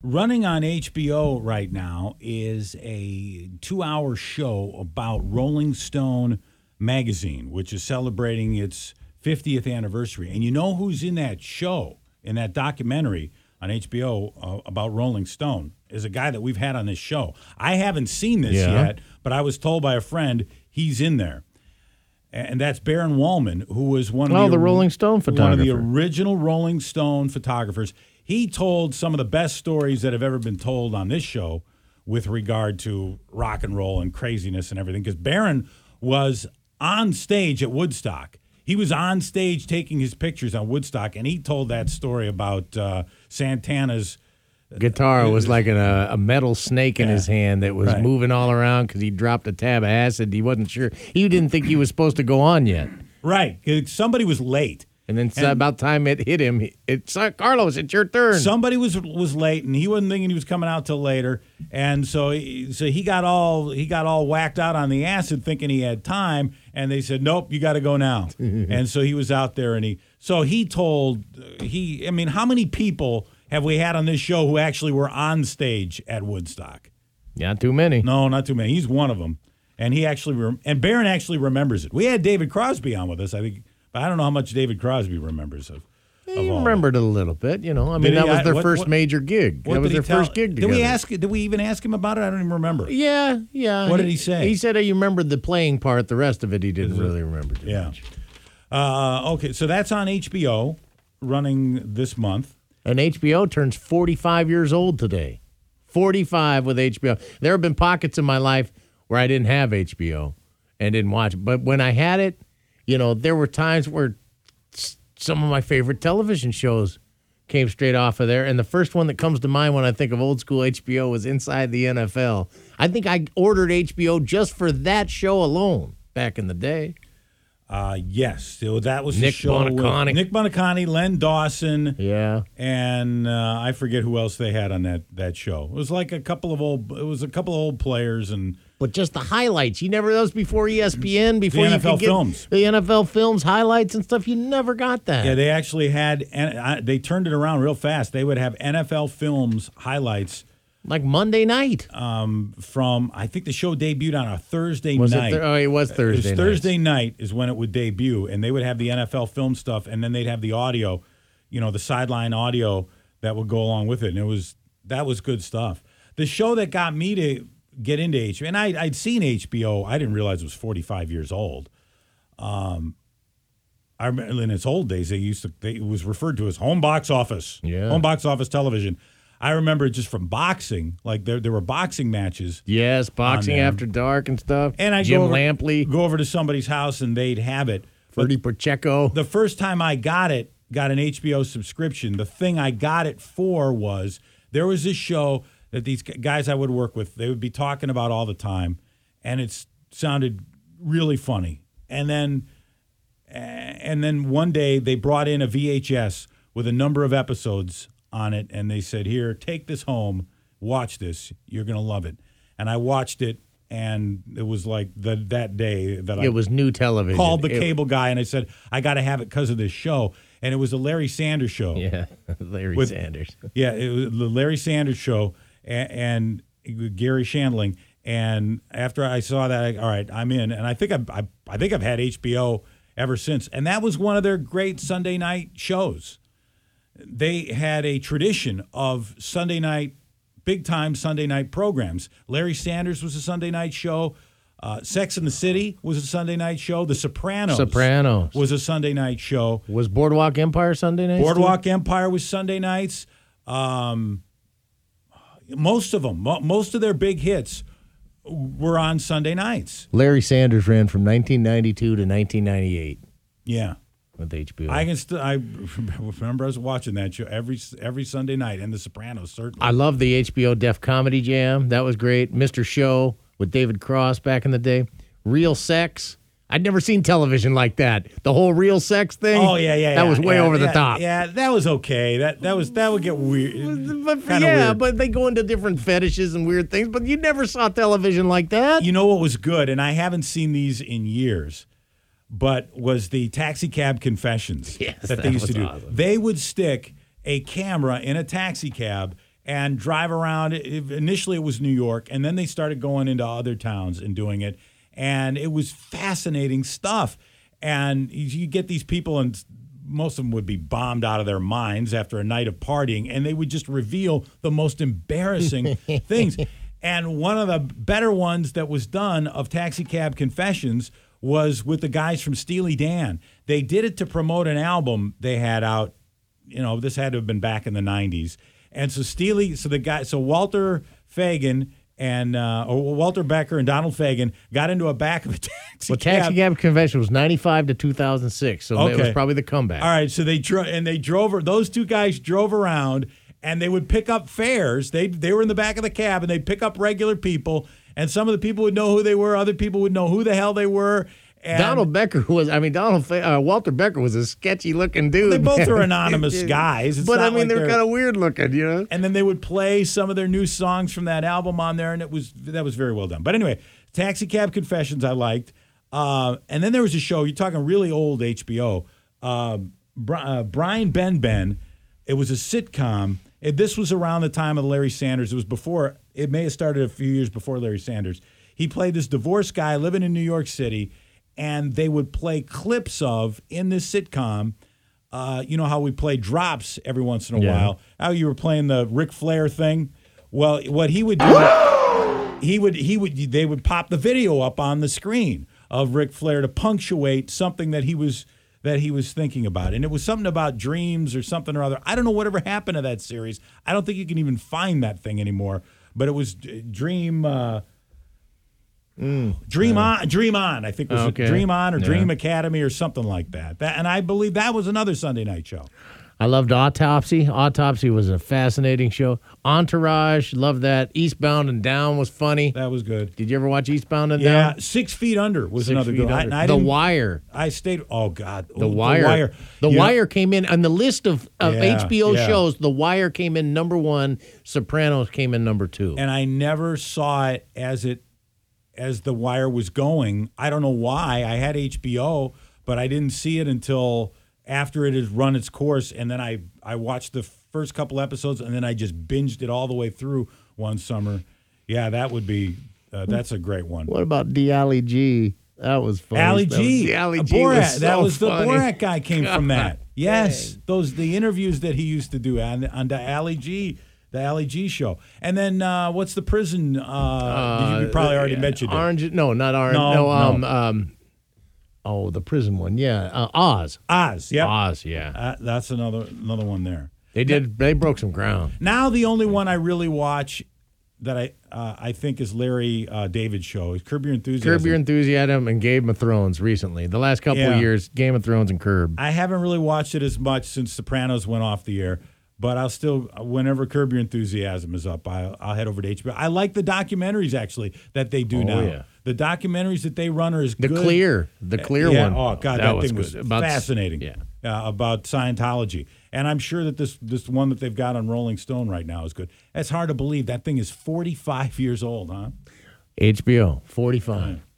Running on HBO right now is a 2-hour show about Rolling Stone magazine, which is celebrating its 50th anniversary. And you know who's in that show, in that documentary on HBO about Rolling Stone, is a guy that we've had on this show. I haven't seen this yet, but I was told by a friend he's in there. And that's Baron Wolman, who was one of the Rolling Stone photographer. One of the original Rolling Stone photographers. He told some of the best stories that have ever been told on this show with regard to rock and roll and craziness and everything, because Baron was on stage at Woodstock. He was on stage taking his pictures on Woodstock, and he told that story about Santana's guitar was like a metal snake in his hand that was moving all around because he dropped a tab of acid. He wasn't sure. He didn't think he was supposed to go on yet. Right. Somebody was late. And then about time it hit him, Carlos, it's your turn. Somebody was late, and he wasn't thinking he was coming out till later, and so he got all whacked out on the acid, thinking he had time, and they said, nope, you got to go now. And so he was out there, and he told how many people have we had on this show who actually were on stage at Woodstock? Not too many. No, not too many. He's one of them, and and Baron actually remembers it. We had David Crosby on with us, I think. But I don't know how much David Crosby remembers of he remembered it a little bit, you know. I mean, that was their first major gig. That was their first gig together. Did we even ask him about it? I don't even remember. Yeah. What did he say? He said he remembered the playing part. The rest of it he didn't really remember too much. Okay, so that's on HBO, running this month. And HBO turns 45 years old today. 45 with HBO. There have been pockets in my life where I didn't have HBO and didn't watch it. But when I had it, you know, there were times where some of my favorite television shows came straight off of there. And the first one that comes to mind when I think of old school HBO was Inside the NFL. I think I ordered HBO just for that show alone back in the day. Yes. So that was Nick the show Buoniconti. with Nick Buoniconti, Len Dawson. Yeah. And I forget who else they had on that show. It was like a couple of old players and. But just the highlights. You never, those before ESPN, before the you NFL could get films. The NFL films, highlights and stuff, you never got that. Yeah, they actually had, they turned it around real fast. They would have NFL films highlights. Like Monday night. From, I think the show debuted on a Thursday night. It was Thursday night. Thursday night is when it would debut, and they would have the NFL film stuff, and then they'd have the audio, the sideline audio that would go along with it, and that was good stuff. The show that got me to get into HBO, and I'd seen HBO. I didn't realize it was 45 years old. I remember in its old days, it was referred to as home box office. Yeah. Home box office television. I remember it just from boxing. Like there were boxing matches. Yes, boxing after dark and stuff. And I Jim Lampley. Go over to somebody's house and they'd have it. Ferdy Pacheco. The first time I got an HBO subscription, the thing I got it for was there was this show that these guys I would work with, they would be talking about all the time, and it sounded really funny. And then one day they brought in a VHS with a number of episodes on it, and they said, here, take this home, watch this, you're going to love it. And I watched it, and it was like that day that it was new television. Called the cable guy, and I said, I got to have it because of this show. And it was the Larry Sanders Show. Yeah, Larry Sanders. Yeah, it was the Larry Sanders Show, and Gary Shandling. And after I saw that, all right, I'm in. And I think I've had HBO ever since. And that was one of their great Sunday night shows. They had a tradition of Sunday night, big-time Sunday night programs. Larry Sanders was a Sunday night show. Sex and the City was a Sunday night show. The Sopranos was a Sunday night show. Was Boardwalk Empire Sunday nights? Boardwalk Empire was Sunday nights. Most of them, most of their big hits were on Sunday nights. Larry Sanders ran from 1992 to 1998. Yeah. With HBO. I remember us watching that show every Sunday night, and The Sopranos, certainly. I love the HBO Def Comedy Jam. That was great. Mr. Show with David Cross back in the day. Real Sex. I'd never seen television like that. The whole Real Sex thing. Oh yeah. That was way over the top. Yeah, that was okay. That would get weird. But they go into different fetishes and weird things. But you never saw television like that. You know what was good, and I haven't seen these in years, but was the Taxi Cab Confessions that they used to do. Awesome. They would stick a camera in a taxi cab, and drive around. Initially, it was New York, and then they started going into other towns and doing it. And it was fascinating stuff. And you get these people, and most of them would be bombed out of their minds after a night of partying, and they would just reveal the most embarrassing things. And one of the better ones that was done of Taxi Cab Confessions was with the guys from Steely Dan. They did it to promote an album they had out. This had to have been back in the 90s. And so Walter Fagan and Walter Becker and Donald Fagen got into a back of a taxi cab. Taxi Cab Confession was 95 to 2006, so it was probably the comeback. All right, so they drove. Those two guys drove around, and they would pick up fares. They were in the back of the cab, and they'd pick up regular people, and some of the people would know who they were. Other people would know who the hell they were. And Walter Becker was a sketchy looking dude. They both are anonymous guys. It's but not they're kind of weird looking, And then they would play some of their new songs from that album on there, and that was very well done. But anyway, Taxi Cab Confessions I liked. And then there was a show, you're talking really old HBO, Brian Ben. It was a sitcom. This was around the time of Larry Sanders. It may have started a few years before Larry Sanders. He played this divorced guy living in New York City, and they would play clips of, in this sitcom, you know how we play drops every once in a while? How you were playing the Ric Flair thing? Well, what he would do, they would pop the video up on the screen of Ric Flair to punctuate something that he was thinking about. And it was something about dreams or something or other. I don't know whatever happened to that series. I don't think you can even find that thing anymore. But it was Dream On. I think it was Dream On or Dream Academy or something like that. And I believe that was another Sunday night show. I loved Autopsy. Autopsy was a fascinating show. Entourage, loved that. Eastbound and Down was funny. That was good. Did you ever watch Eastbound and Down? Yeah, 6 Feet Under was another good one. The Wire. I stayed. Oh God, The Wire. The Wire came in on the list of HBO shows. The Wire came in number 1. Sopranos came in number 2. And I never saw it as The Wire was going. I don't know why. I had HBO, but I didn't see it until after it had run its course, and then I watched the first couple episodes, and then I just binged it all the way through one summer. Yeah, that would be that's a great one. What about D. Ali G? That was funny. Ali G. Ali G Borat. was so that was funny. The Borat guy came from that. Yes, the interviews that he used to do on the Ali G. The Ali G show. And then what's the prison? You probably already mentioned it. Orange? No, not Orange. No. The prison one. Yeah. Oz. Oz. Yeah. Oz. Yeah. That's another one there. They broke some ground. Now the only one I really watch that I think is Larry David's show is Curb Your Enthusiasm. Curb Your Enthusiasm and Game of Thrones recently. The last couple of years, Game of Thrones and Curb. I haven't really watched it as much since Sopranos went off the air. But I'll still, whenever Curb Your Enthusiasm is up, I'll head over to HBO. I like the documentaries, actually, that they do now. Yeah. The documentaries that they run are as good. The Clear one. Oh, God, that thing was fascinating. About Scientology. And I'm sure that this one that they've got on Rolling Stone right now is good. It's hard to believe. That thing is 45 years old, huh? HBO, 45.